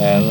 And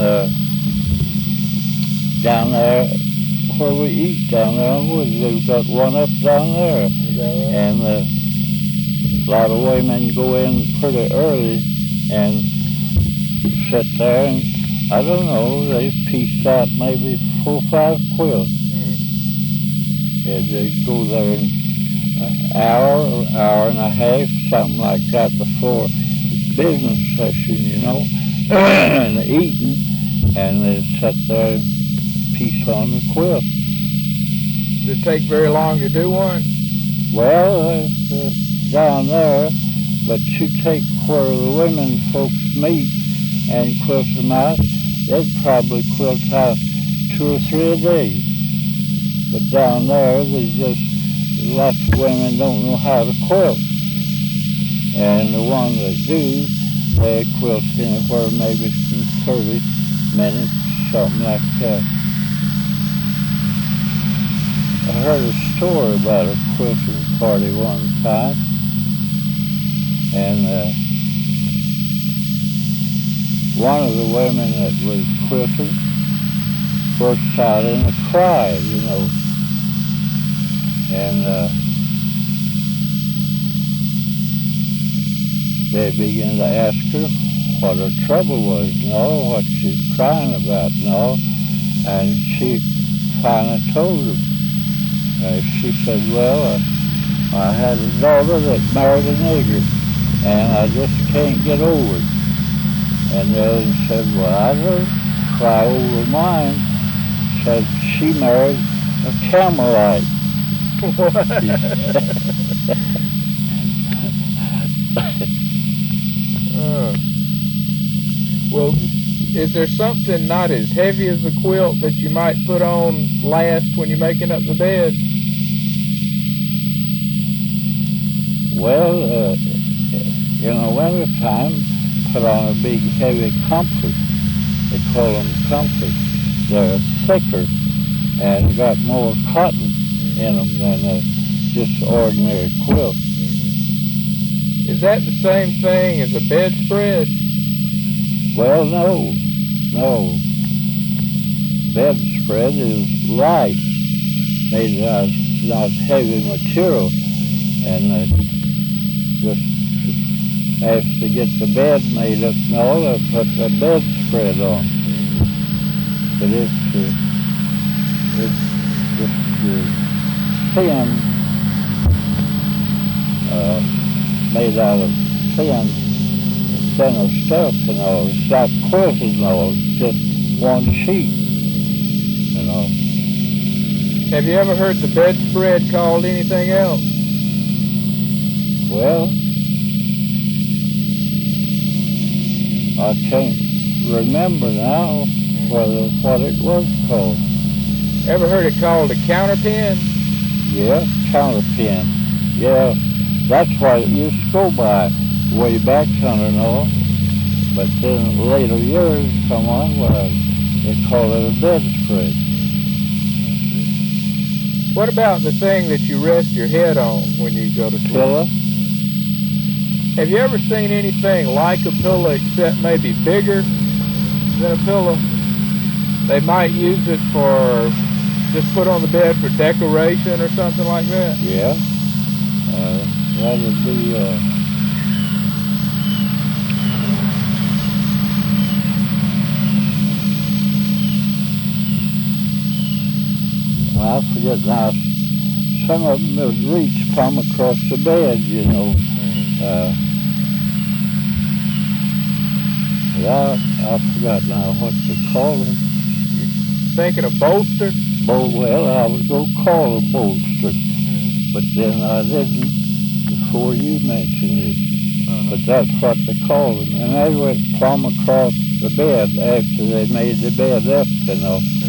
down there where we eat down there on Woods, they've got one up down there. Is that right? And a lot of women go in pretty early and sit there, and I don't know, they've pieced out maybe 4 or 5 quilts. And they go there in an hour or hour and a half, something like that, before business session, you know, and eating, and they sit there and piece on the quilt. Does it take very long to do one? Well, down there, but you take where the women folks meet and quilt them out, they'd probably quilt out 2 or 3 a day. But down there, there's just lots of women don't know how to quilt. And the ones that do, they quilt anywhere maybe from 30 minutes, something like that. I heard a story about a quilting party one time, and one of the women that was quilting burst out in a cry, you know, and they began to ask her what her trouble was, you know, what she's crying about, you know, and she finally told them. She said, well, I had a daughter that married a nigger, and I just can't get over it. And the other said, well, I don't cry over mine. Said, she married a Camelite. Well, is there something not as heavy as a quilt that you might put on last when you're making up the bed? Well, in the wintertime, put on a big heavy comfort. They call them comforts. They're thicker and got more cotton in them than just ordinary quilt. Is that the same thing as a bedspread? Well, no. Bedspread is light, made out of not heavy material, and just after they get the bed made up and all, they put the bedspread on. But it's just thin, made out of thinner stuff and all. It's not quilted and all, it's just one sheet, you know. Have you ever heard the bedspread called anything else? Well, I can't remember now what it was called. Ever heard it called a counterpin? Yeah, counterpin. Yeah, that's what it used to go by way back under and all. But then later years come on, well, they call it a bedspread. What about the thing that you rest your head on when you go to sleep? Pillow? Have you ever seen anything like a pillow except maybe bigger than a pillow? They might use it for just put on the bed for decoration or something like that. Yeah. That would be I forget now. Some of them would reach from across the bed, you know. I forgot now what to call them. Thinking of bolster? Well, I was going to call it bolster, but then I didn't before you mentioned it. But that's what they call them. And they went plumb across the bed after they made the bed up, you know.